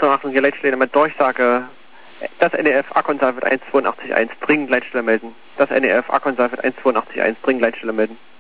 Achtung, hier Leitstelle mit Durchsage. Das NEF Arkansas wird 182.1 dringend Leitstelle melden. Das NEF Arkansas wird 182.1 dringend Leitstelle melden.